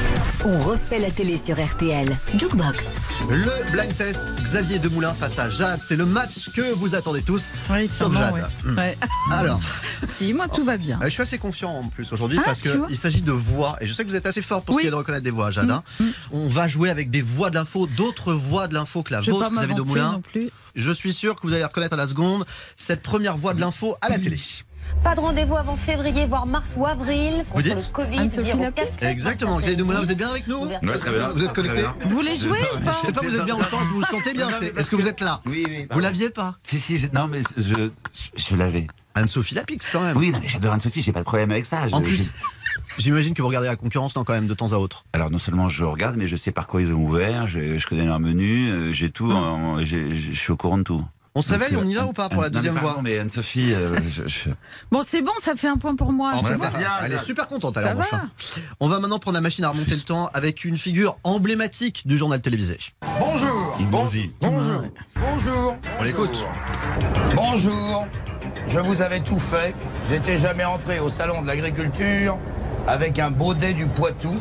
On refait la télé sur R T L. Jukebox. Le blind test, Xavier Demoulin face à Jade. C'est le match que vous attendez tous, oui, sauf sûrement, Jade. Ouais. Mmh. Ouais. Alors, si, moi tout va bien. Je suis assez confiant en plus aujourd'hui ah, parce qu'il s'agit de voix. Et je sais que vous êtes assez fort pour oui. ce qui est de reconnaître des voix, Jade. Mmh. Hein. Mmh. On va jouer avec des voix de l'info, d'autres voix de l'info que la je vôtre, Xavier Demoulin. Non plus. Je suis sûr que vous allez reconnaître à la seconde cette première voix de l'info à la télé. Pas de rendez-vous avant février, voire mars ou avril. Vous dites le Covid, dire au casquette. Exactement. Xavier Demoulin, vous êtes bien avec nous? Ouais, très bien. Vous êtes connecté? Vous voulez jouer ou pas? Je sais pas, vous êtes bien au sens où vous vous sentez bien. Est-ce que vous êtes là? Oui, oui. Vous l'aviez pas? Si, si, je, non, mais je, je, je l'avais. Anne-Sophie Lapix, quand même. Oui, non, mais j'adore Anne-Sophie, j'ai pas de problème avec ça. En je, plus, je... j'imagine que vous regardez la concurrence, non, quand même, de temps à autre. Alors, non seulement je regarde, mais je sais par quoi ils ont ouvert, je, je connais leur menu, j'ai tout, hum. je suis au courant de tout. On se réveille, on y va ou pas pour la deuxième voix? voix? Mais Anne-Sophie, euh, je, je... Bon, c'est bon, ça fait un point pour moi. Oh, c'est bah, bon. bien, elle est super contente alors. Ça Mon va. On va maintenant prendre la machine à remonter le temps avec une figure emblématique du journal télévisé. Bonjour. Bon, bonjour. Bonjour. On l'écoute. Bonjour. Je vous avais tout fait. J'étais jamais entré au salon de l'agriculture avec un baudet du Poitou.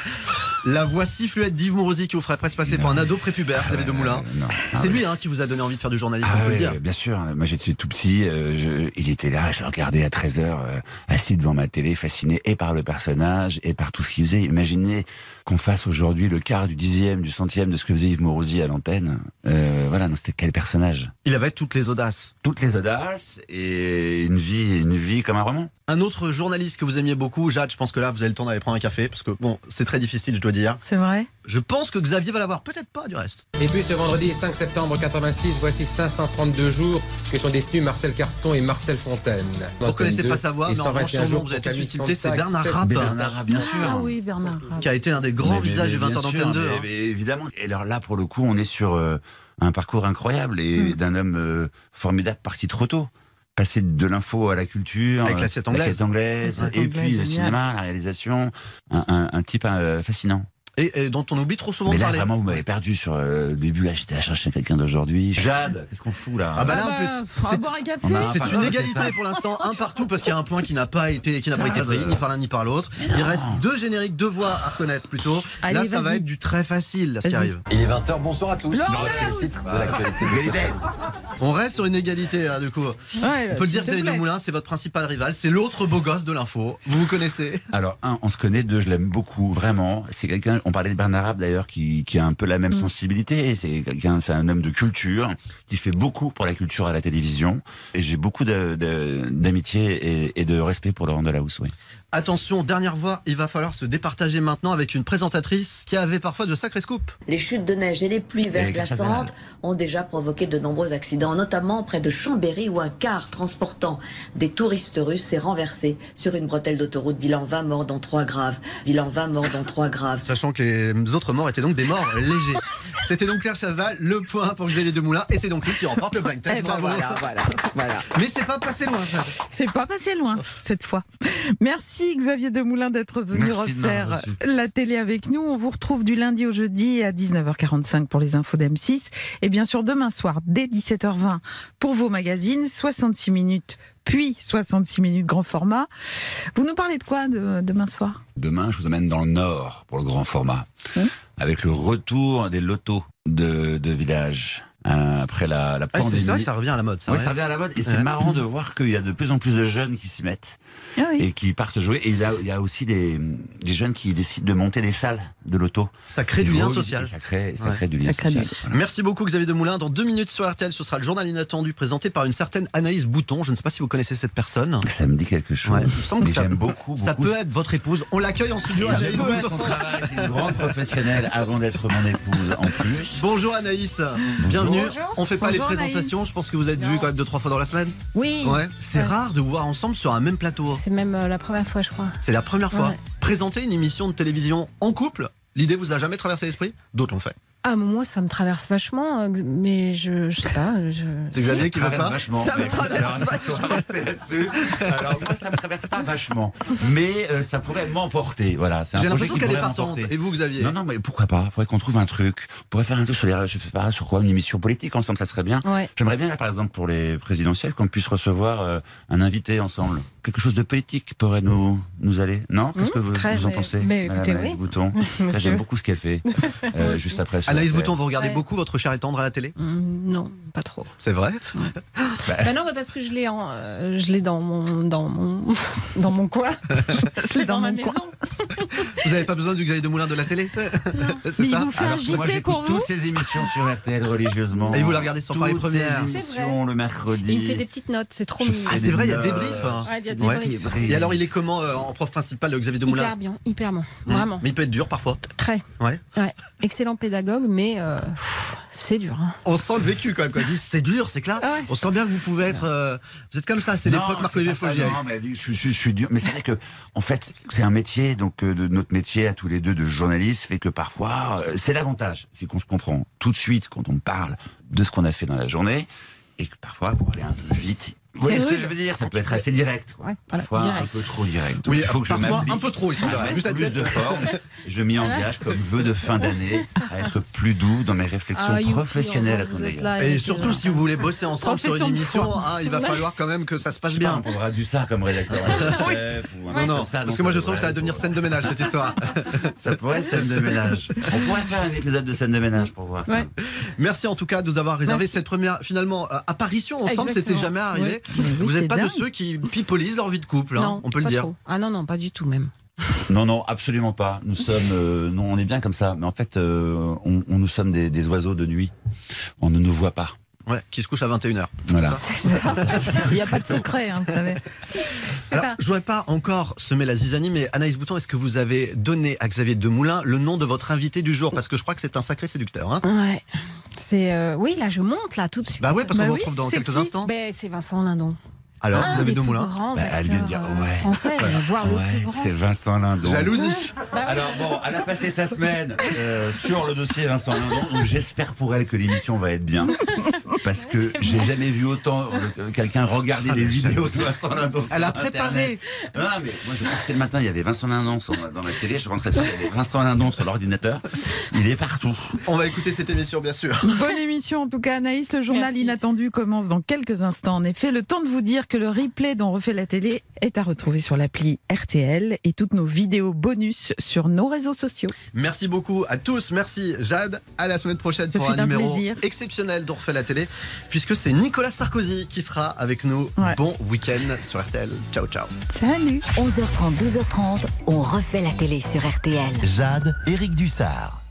La voix si fluette d'Yves Morosi qui vous ferait presque passer pour un ado prépubère, Xavier Demoulin. Ah, c'est oui. lui hein, qui vous a donné envie de faire du journalisme, ah, on peut oui, le dire. Bien sûr, moi j'étais tout petit, euh, je, il était là, je le regardais à treize heures, euh, assis devant ma télé, fasciné et par le personnage et par tout ce qu'il faisait. Imaginez qu'on fasse aujourd'hui le quart du dixième, du centième de ce que faisait Yves Morosi à l'antenne. Euh, voilà, non, c'était quel personnage? Il avait toutes les audaces. Toutes les audaces et une vie, une vie comme un roman. Un autre journaliste que vous aimiez beaucoup, Jade, je pense que là vous avez le temps d'aller prendre un café, parce que bon, c'est très difficile, je dois dire. C'est vrai. Je pense que Xavier va l'avoir, peut-être pas du reste. Et puis ce vendredi cinq septembre quatre-vingt-six, voici cinq cent trente-deux jours que sont détenus Marcel Carton et Marcel Fontaine. Vous ne connaissez pas sa voix, mais en revanche son nom, vous avez tout de suite tilté, c'est Bernard Rapp. Bernard Rapp, bien sûr. Ah oui, Bernard Rapp. Qui a été un des grands mais, visages mais, du vingt ans d'Antenne deux. Mais, hein. mais évidemment. Et alors là, pour le coup, on est sur euh, un parcours incroyable et mm. d'un homme euh, formidable parti trop tôt. Passer de l'info à la culture, avec l'assiette anglaise, l'assiette anglaise ouais, et puis le cinéma, la réalisation, un, un, un type euh, fascinant. Et, et dont on oublie trop souvent mais de là, parler. vraiment, vous m'avez perdu sur euh, le début. Là, j'étais à chercher quelqu'un d'aujourd'hui. Jade, qu'est-ce qu'on fout là? Ah bah là, ah en plus, bah, c'est, boire un café. C'est une égalité pour l'instant, un partout, parce qu'il y a un point qui n'a pas été, qui n'a pas été pris, ni par l'un ni par l'autre. Il reste deux génériques, deux voix à reconnaître plutôt. Allez, là, ça vas-y. va être du très facile, là, ce qui arrive. Il est vingt heures, bonsoir à tous. Non, c'est le titre de l'actualité. On reste sur une égalité, hein, du coup. Ouais, on peut le dire, Xavier Demoulin, c'est votre principal rival, c'est l'autre beau gosse de l'info. Vous vous connaissez? Alors, un, on se connaît, deux, je l'aime beaucoup, vraiment. C'est quelqu'un, on parlait de Bernard Rapp d'ailleurs, qui, qui a un peu la même mmh. sensibilité. C'est quelqu'un, c'est un homme de culture, qui fait beaucoup pour la culture à la télévision. Et j'ai beaucoup de, de, d'amitié et, et de respect pour Laurent Delahousse, oui. Attention, dernière voix, il va falloir se départager maintenant avec une présentatrice qui avait parfois de sacrés scoops. Les chutes de neige et les pluies verglaçantes ont déjà provoqué de nombreux accidents, notamment près de Chambéry où un car transportant des touristes russes s'est renversé sur une bretelle d'autoroute. Bilan vingt morts dont trois graves. Bilan vingt morts dont trois graves. Sachant que les autres morts étaient donc des morts légers. C'était donc Claire Chazal, le point pour Xavier Demoulin, et c'est donc lui qui remporte le blind test. Eh ben voilà, voilà, voilà. Mais c'est pas passé loin. C'est pas passé loin cette fois. Merci Xavier Demoulin d'être venu Merci refaire la télé avec nous. On vous retrouve du lundi au jeudi à dix-neuf heures quarante-cinq pour les infos d'M six. Et bien sûr demain soir dès dix-sept heures vingt pour vos magazines, soixante-six minutes puis soixante-six minutes grand format. Vous nous parlez de quoi de, demain soir? Demain, je vous emmène dans le Nord pour le grand format, hum avec le retour des lotos de, de village. Euh, après la, la pandémie. Ah, c'est vrai que ça revient à la mode. Ça, ouais, ouais. ça revient à la mode. Et c'est ouais. marrant de voir qu'il y a de plus en plus de jeunes qui s'y mettent ah oui. et qui partent jouer. Et il y a, il y a aussi des, des jeunes qui décident de monter des salles de loto. Ça crée du lien social. Ça crée, ça ouais. crée du lien ça social. Voilà. Merci beaucoup Xavier Demoulin. Dans deux minutes sur R T L, ce sera le journal inattendu présenté par une certaine Anaïs Bouton. Je ne sais pas si vous connaissez cette personne. Ça me dit quelque chose. Ouais, il me semble que ça, j'aime beaucoup, ça beaucoup. peut être votre épouse. On l'accueille en studio. Anaïs Bouton. Son travail, c'est une grande professionnelle avant d'être mon épouse en plus. Bonjour Anaïs. Bonjour. Bienvenue. Bonjour. On fait pas Bonjour, les présentations. Anaïs. Je pense que vous êtes vus quand même deux trois fois dans la semaine. Oui. Ouais. C'est ouais. rare de vous voir ensemble sur un même plateau. C'est même euh, la première fois, je crois. C'est la première fois. Ouais. Présenter une émission de télévision en couple, l'idée vous a jamais traversé l'esprit? D'autres l'ont fait. Ah, moi, ça me traverse vachement, euh, mais je, je sais pas. Je... C'est Xavier qui veut pas vachement. Ça me traverse vachement. Rester là-dessus. Alors moi, ça me traverse pas vachement, mais euh, ça pourrait m'emporter. Voilà, c'est un J'ai projet l'impression qui qu'elle est pourrait partante. m'emporter. Et vous, Xavier? Non, non, mais pourquoi pas? Faudrait qu'on trouve un truc. On pourrait faire un truc sur les, je sais pas, sur quoi, une émission politique ensemble, ça serait bien. Ouais. J'aimerais bien, là, par exemple, pour les présidentielles, qu'on puisse recevoir euh, un invité ensemble. quelque chose de politique pourrait nous, nous aller. Non? Qu'est-ce que vous, très, vous en mais- pensez, mais Madame écoutez, Anaïs oui. Bouton? Monsieur. J'aime beaucoup ce qu'elle fait, euh, juste après. sur Anaïs R T L. Bouton, vous regardez Ouais. beaucoup votre Cher et tendre à la télé? Hum, Non, pas trop. C'est vrai? Bah non, mais parce que je l'ai en, euh, je l'ai dans mon, dans mon, dans mon coin. Je l'ai dans, ma maison. Vous n'avez pas besoin du Xavier Demoulin de la télé? C'est Mais il ça? vous fait un Alors que moi, J T j'écoute pour vous. toutes ces émissions sur R T L religieusement. Et vous la regardez sur Paris Toutes Première. ces C'est vrai. émissions le mercredi. Il me fait des petites notes, c'est trop Je mignon. Ah, c'est vrai, il y a des briefs. hein. Ouais, il y a des Ouais. briefs. Et alors, il est comment euh, en prof principal, le Xavier Demoulin? Hyper bien, hyper bon, Mmh. vraiment. Mais il peut être dur parfois. Très. Ouais. Ouais. Excellent pédagogue, mais euh, pff, c'est dur. Hein. On sent le vécu quand même. Quand il dit c'est dur, c'est clair. Ah ouais, On sent bien que vous pouvez être. euh, vous êtes comme ça. C'est Non, l'époque c'est Marc-Olivier pas ça, Fogiel. non, mais elle dit, je, je- je suis dur. Mais c'est vrai que, en fait, c'est un métier, donc euh, de notre métier à tous les deux de journaliste fait que parfois, euh, c'est l'avantage, c'est qu'on se comprend tout de suite quand on parle de ce qu'on a fait dans la journée, et que parfois, pour aller un peu vite, vous voyez ce que rude. je veux dire, ça Ah, peut tu être peux- assez direct. quoi. Ouais, voilà, Parfois, direct. un peu trop direct. Oui, il faut que je parfois m'applique un peu trop, il semblerait. à Vu mettre sa plus tête. de forme. Je m'y engage comme vœu de fin d'année à être plus doux dans mes réflexions Ah, youpi, professionnelles à vous ton êtes égard. là, Et avec surtout, les- si vous voulez bosser ensemble sur une Profession de émission, foi. hein, il va falloir quand même que ça se passe Je sais pas, bien. on prendra du ça comme rédacteur. Oui. Chef ou un Non, truc non, comme ça, parce donc que moi je ça sens que ça va devrait devenir être- scène de ménage cette histoire. Ça pourrait être scène de ménage. On pourrait faire un épisode de scène de ménage pour voir. Ouais. Merci en tout cas de nous avoir réservé Merci. cette première finalement euh, apparition ensemble. C'était Exactement. jamais arrivé. Oui. Mais oui, Vous n'êtes c'est pas de dingue. ceux qui pipolisent leur vie de couple, hein, Non, on peut le pas dire. trop. Ah non, non, pas du tout même. Non, non, absolument pas. Nous sommes, euh, non, on est bien comme ça. Mais en fait, euh, on, on- nous sommes des, des oiseaux de nuit. On ne nous voit pas. Ouais, qui se couche à vingt et une heures. Voilà. Il n'y a pas de secret, hein, vous savez. Alors, ça. je voudrais pas encore semer la zizanie, mais Anaïs Bouton, est-ce que vous avez donné à Xavier Demoulin le nom de votre invité du jour? Parce que je crois que c'est un sacré séducteur. Hein. Ouais. C'est euh, oui, là je monte là tout de suite. Bah ouais, parce qu'on Bah vous oui, retrouve dans c'est quelques qui instants. Ben, c'est Vincent Lindon. Alors, Un Xavier des plus Demoulin. grands Bah, elle vient de dire, acteurs, euh, ouais. français, Ouais. voire le Ouais, plus grand. c'est Vincent Lindon. Jalousie. Bah oui. Alors bon, elle a passé sa semaine euh, sur le dossier Vincent Lindon, donc j'espère pour elle que l'émission va être bien, parce que j'ai jamais vu autant euh, quelqu'un regarder des vidéos sur Vincent Lindon. sur Elle a Internet. préparé. Non, mais moi je sortais le matin, il y avait Vincent Lindon sur- dans ma télé, je rentrais sur, il y avait Vincent Lindon sur l'ordinateur, il est partout. On va écouter cette émission, bien sûr. Bonne émission en tout cas Anaïs, le journal Merci. inattendu commence dans quelques instants. En effet, le temps de vous dire que le replay dont refait la télé est à retrouver sur l'appli R T L et toutes nos vidéos bonus sur nos réseaux sociaux. Merci beaucoup à tous. Merci Jade. À la semaine prochaine Ce pour fut un un numéro plaisir. exceptionnel d'On refait la télé, puisque c'est Nicolas Sarkozy qui sera avec nous. Ouais. Bon week-end sur R T L. Ciao, ciao. Salut. onze heures trente, douze heures trente, on refait la télé sur R T L. Jade, Éric Dussard.